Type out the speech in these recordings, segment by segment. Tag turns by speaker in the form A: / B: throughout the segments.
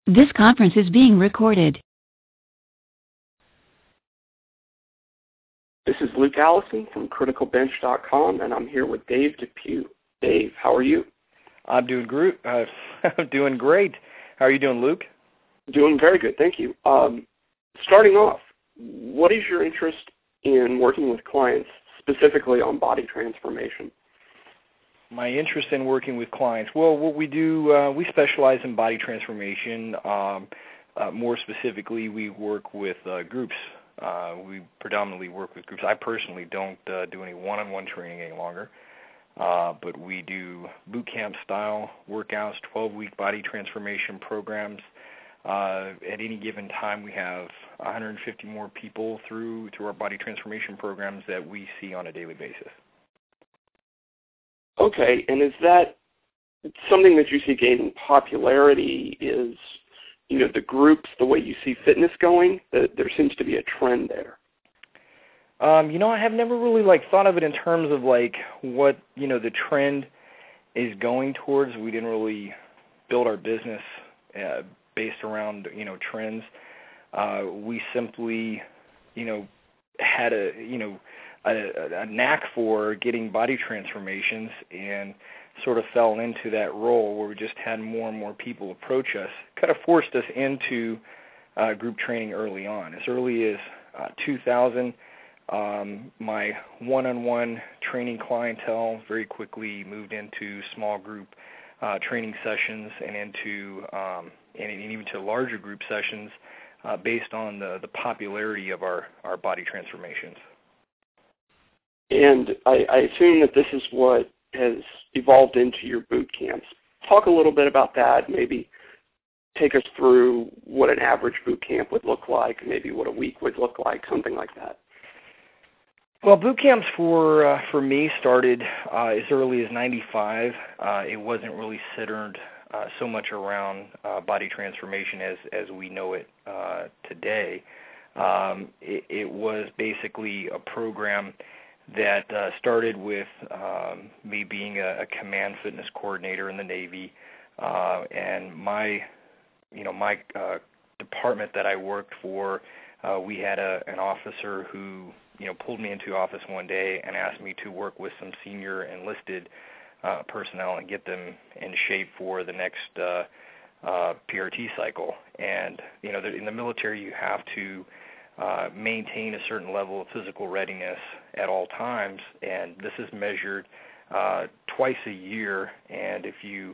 A: This conference is being recorded.
B: This is Luke Allison from CriticalBench.com, and I'm here with Dave Depew. Dave, how are you?
C: I'm doing great. I'm doing great. How are you doing, Luke?
B: Doing very good, thank you. Starting off, what is your interest in working with clients, specifically on body transformation?
C: My interest in working with clients. Well, what we do, we specialize in body transformation. More specifically, we work with groups. We predominantly work with groups. I personally don't do any one-on-one training any longer, but we do boot camp style workouts, 12-week body transformation programs. At any given time, we have 150 more people through our body transformation programs that we see on a daily basis.
B: Okay, and is that something that you see gaining popularity? Is, the groups, the way you see fitness going? There seems to be a trend there.
C: I have never really thought of it in terms of what the trend is going towards. We didn't really build our business based around trends. We simply had a knack for getting body transformations and sort of fell into that role where we just had more and more people approach us. Kind of forced us into group training early on. As early as 2000, my one-on-one training clientele very quickly moved into small group training sessions and into and even to larger group sessions based on the popularity of our body transformations.
B: And I assume that this is what has evolved into your boot camps. Talk a little bit about that. Maybe take us through what an average boot camp would look like, maybe what a week would look like, something like that.
C: Well, boot camps for me started as early as '95. It wasn't really centered so much around body transformation as we know it today. It was basically a program that started with me being a command fitness coordinator in the Navy, and my department that I worked for, we had an officer who pulled me into office one day and asked me to work with some senior enlisted personnel and get them in shape for the next PRT cycle. And in the military, you have to maintain a certain level of physical readiness at all times, and this is measured twice a year. And if you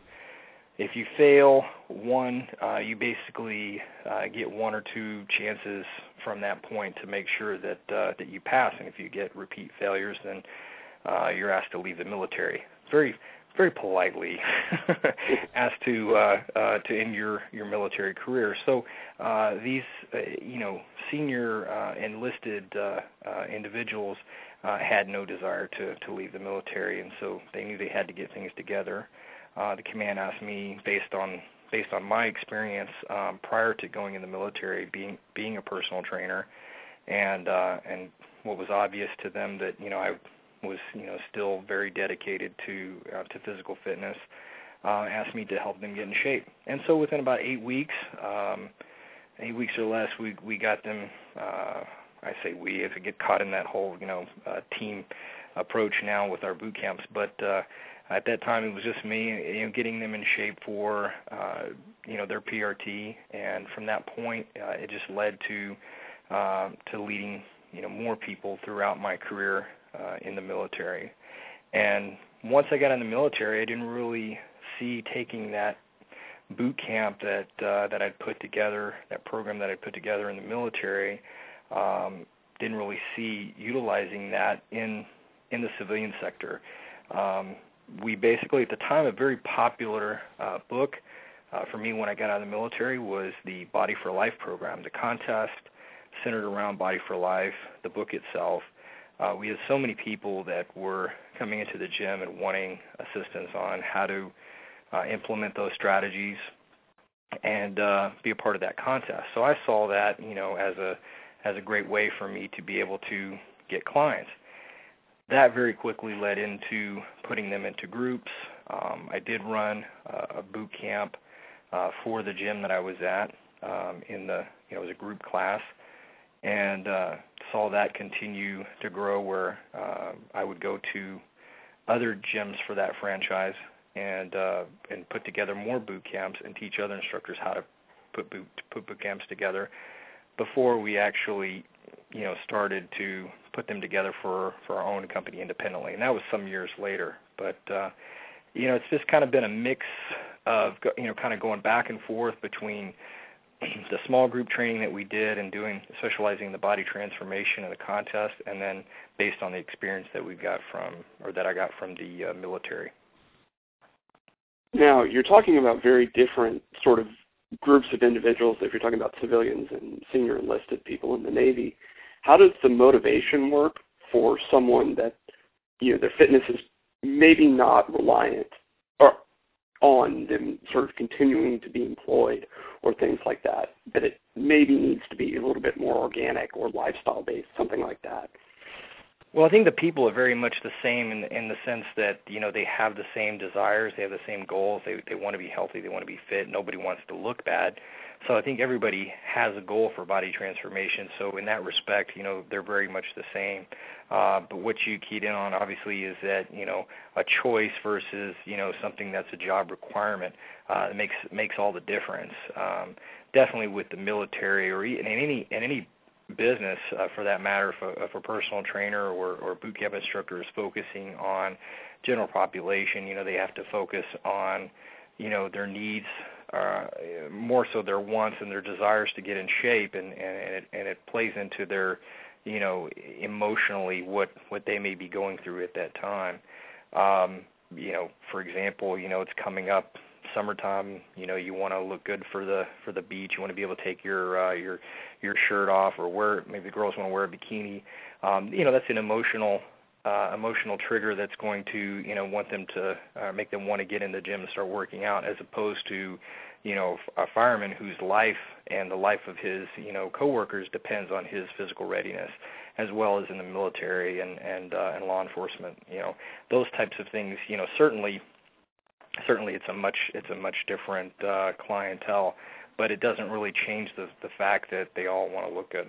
C: fail one, you basically get one or two chances from that point to make sure that you pass. And if you get repeat failures, then you're asked to leave the military. Very, very politely asked to end your military career. So these senior enlisted individuals had no desire to leave the military, and so they knew they had to get things together. The command asked me, based on my experience prior to going in the military, being a personal trainer, and what was obvious to them that I was still very dedicated to physical fitness, asked me to help them get in shape. And so within about 8 weeks, 8 weeks or less, we got them. I say we, if I get caught in that whole team approach now with our boot camps, but at that time it was just me, getting them in shape for their PRT, and from that point it just led to leading more people throughout my career in the military. And once I got in the military, I didn't really see taking that boot camp that I'd put together, that program that I'd put together in the military, didn't really see utilizing that in the civilian sector. We basically, at the time, a very popular book for me when I got out of the military was the Body for Life program. The contest centered around Body for Life, the book itself. We had so many people that were coming into the gym and wanting assistance on how to implement those strategies and be a part of that contest. So I saw that, as a great way for me to be able to get clients. That very quickly led into putting them into groups. I did run a boot camp for the gym that I was at in the, it was a group class, and saw that continue to grow where I would go to other gyms for that franchise and put together more boot camps and teach other instructors how to put boot camps together before we actually, started to put them together for our own company independently. And that was some years later. But, it's just kind of been a mix of, kind of going back and forth between the small group training that we did and specializing in the body transformation and the contest, and then based on the experience that that I got from the military.
B: Now, you're talking about very different sort of groups of individuals if you're talking about civilians and senior enlisted people in the Navy. How does the motivation work for someone that, their fitness is maybe not reliant on them sort of continuing to be employed or things like that, but it maybe needs to be a little bit more organic or lifestyle-based, something like that?
C: Well, I think the people are very much the same in the sense that, they have the same desires, they have the same goals, they want to be healthy, they want to be fit, nobody wants to look bad. So I think everybody has a goal for body transformation. So in that respect, they're very much the same. But what you keyed in on, obviously, is that, a choice versus, something that's a job requirement makes all the difference. Definitely with the military or in any business, for that matter, if a personal trainer or boot camp instructor is focusing on general population, they have to focus on, their needs, more so their wants and their desires to get in shape, and it plays into their, emotionally what they may be going through at that time. For example, it's coming up summertime, you want to look good for the beach. You want to be able to take your shirt off, or maybe the girls want to wear a bikini. That's an emotional trigger that's going to, want them to make them want to get in the gym and start working out, as opposed to, a fireman whose life and the life of his, coworkers depends on his physical readiness, as well as in the military and law enforcement. Those types of things, certainly it's a much different clientele, but it doesn't really change the fact that they all want to look good.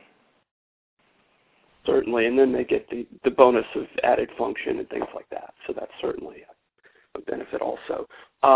B: Certainly, and then they get the bonus of added function and things like that. So that's certainly a benefit also.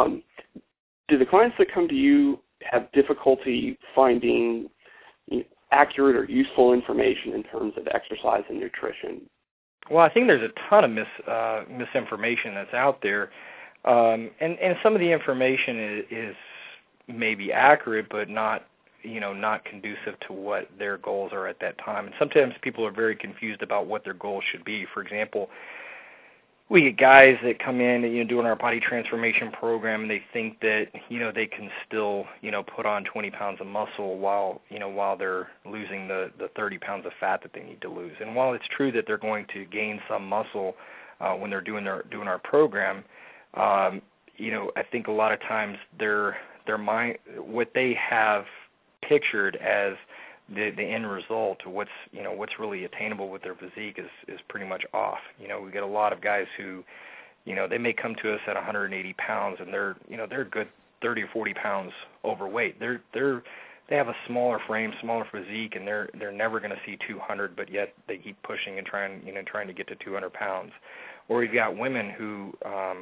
B: Do the clients that come to you have difficulty finding accurate or useful information in terms of exercise and nutrition?
C: Well, I think there's a ton of misinformation that's out there. And some of the information is maybe accurate, but not conducive to what their goals are at that time. And sometimes people are very confused about what their goals should be. For example, we get guys that come in, doing our body transformation program, and they think that, they can still, put on 20 pounds of muscle while they're losing the 30 pounds of fat that they need to lose. And while it's true that they're going to gain some muscle when they're doing our program, I think a lot of times their mind, what they have pictured as the end result, what's really attainable with their physique is pretty much off. We get a lot of guys who, they may come to us at 180 pounds and they're a good 30 or 40 pounds overweight. They have a smaller frame, smaller physique, and they're never going to see 200, but yet they keep pushing and trying to get to 200 pounds. Or we've got women who, on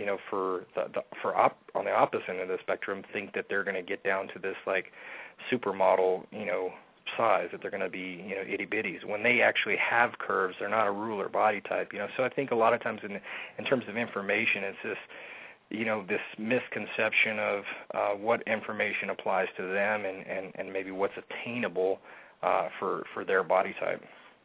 C: the opposite end of the spectrum, think that they're going to get down to this like supermodel, size, that they're going to be, itty bitties. When they actually have curves, they're not a ruler body type, So I think a lot of times in terms of information, it's this, this misconception of what information applies to them and maybe what's attainable for their body type.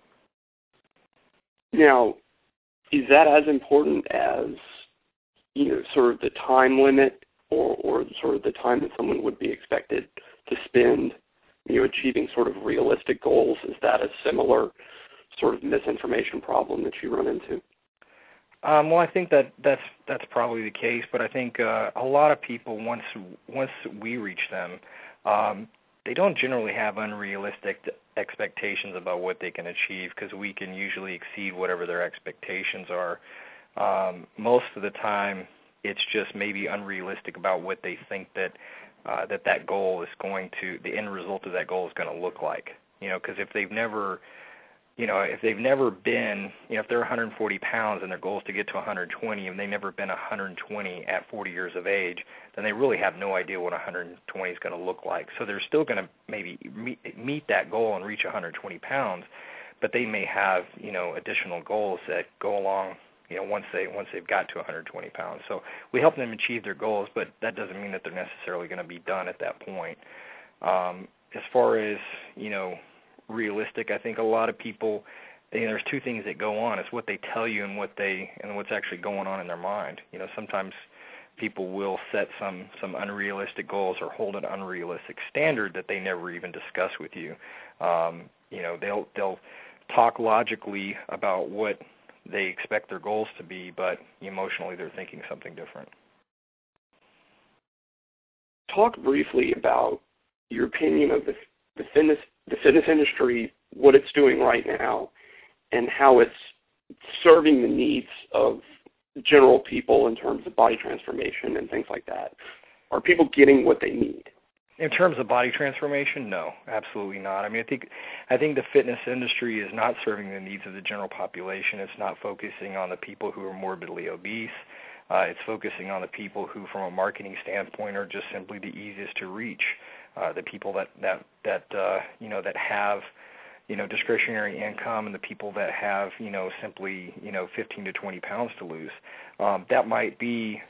C: Now,
B: is that as important as, sort of the time limit or sort of the time that someone would be expected to spend, achieving sort of realistic goals? Is that a similar sort of misinformation problem that you run into?
C: Well, I think that's probably the case, but I think a lot of people, once we reach them, they don't generally have unrealistic expectations about what they can achieve, because we can usually exceed whatever their expectations are. Most of the time, it's just maybe unrealistic about what they think that that goal is going to, the end result of that goal is going to look like. Because if they've never been, if they're 140 pounds and their goal is to get to 120 and they've never been 120 at 40 years of age, then they really have no idea what 120 is going to look like. So they're still going to maybe meet that goal and reach 120 pounds, but they may have, additional goals that go along, once they've got to 120 pounds. So we help them achieve their goals, but that doesn't mean that they're necessarily going to be done at that point. As far as, realistic, I think a lot of people, there's two things that go on. It's what they tell you and what's actually going on in their mind. Sometimes people will set some unrealistic goals or hold an unrealistic standard that they never even discuss with you. They'll talk logically about what they expect their goals to be, but emotionally they're thinking something different.
B: Talk briefly about your opinion of the fitness industry, what it's doing right now, and how it's serving the needs of general people in terms of body transformation and things like that. Are people getting what they need?
C: In terms of body transformation, no, absolutely not. I think the fitness industry is not serving the needs of the general population. It's not focusing on the people who are morbidly obese. It's focusing on the people who, from a marketing standpoint, are just simply the easiest to reach. The people that have, discretionary income, and the people that have, simply, 15 to 20 pounds to lose. That might be,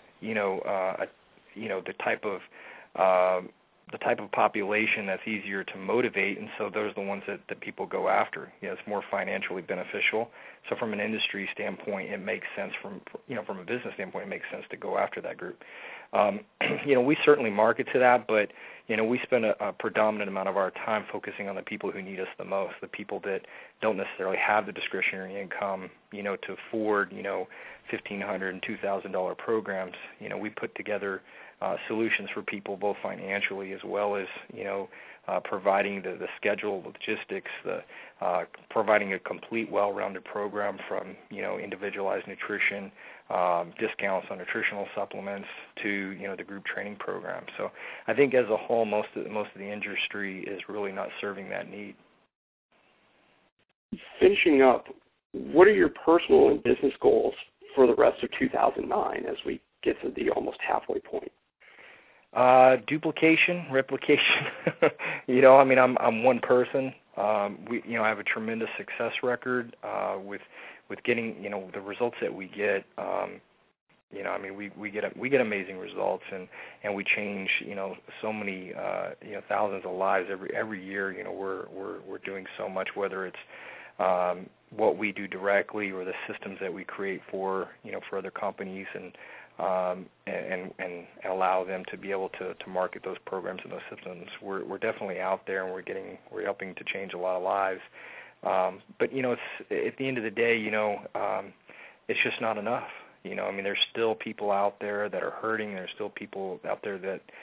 C: the type of population that's easier to motivate, and so those are the ones that people go after. It's more financially beneficial. So from an industry standpoint, it makes sense. From a business standpoint, it makes sense to go after that group. We certainly market to that, but we spend a predominant amount of our time focusing on the people who need us the most, the people that don't necessarily have the discretionary income, to afford, $1,500 and $2,000 programs. We put together solutions for people both financially as well as, providing the schedule, logistics, providing a complete, well-rounded program from, individualized nutrition, discounts on nutritional supplements to, the group training program. So I think as a whole, most of the industry is really not serving that need.
B: Finishing up, what are your personal and business goals for the rest of 2009 as we get to the almost halfway point?
C: Duplication, replication. I'm one person. I have a tremendous success record with getting, the results that we get. We get amazing results, and we change, so many, thousands of lives every year. We're doing so much, whether it's what we do directly or the systems that we create for other companies and allow them to be able to market those programs and those systems. We're definitely out there, and we're helping to change a lot of lives. But it's at the end of the day, it's just not enough. There's still people out there that are hurting. There's still people out there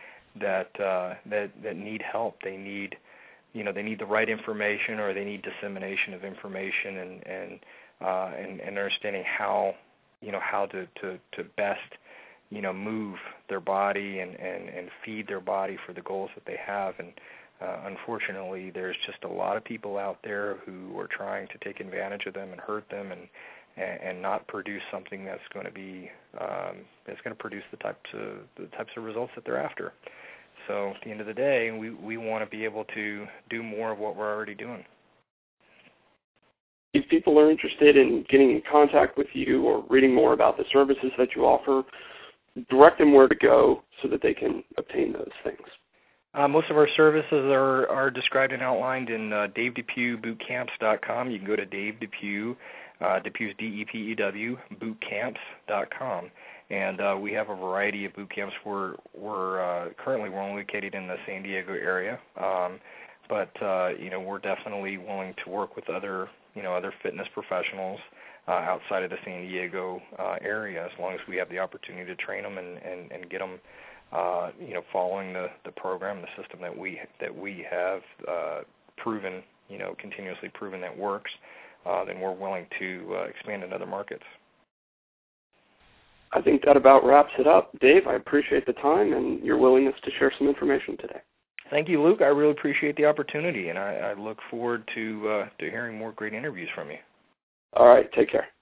C: that need help. They need the right information, or they need dissemination of information, and understanding how to best move their body and feed their body for the goals that they have. And unfortunately, there's just a lot of people out there who are trying to take advantage of them and hurt them, and not produce something that's going to be that's going to produce the types of results that they're after. So at the end of the day, we want to be able to do more of what we're already doing.
B: If people are interested in getting in contact with you or reading more about the services that you offer, direct them where to go so that they can obtain those things.
C: Most of our services are described and outlined in DaveDepewBootCamps.com. You can go to Dave Depew, Depew's DEPEW, bootcamps.com. And we have a variety of boot camps. We're currently only located in the San Diego area, but we're definitely willing to work with other fitness professionals outside of the San Diego area, as long as we have the opportunity to train them and get them, following the program, the system that we have proven, continuously proven that works. Then we're willing to expand in other markets.
B: I think that about wraps it up. Dave, I appreciate the time and your willingness to share some information today.
C: Thank you, Luke. I really appreciate the opportunity, and I look forward to hearing more great interviews from you.
B: All right. Take care.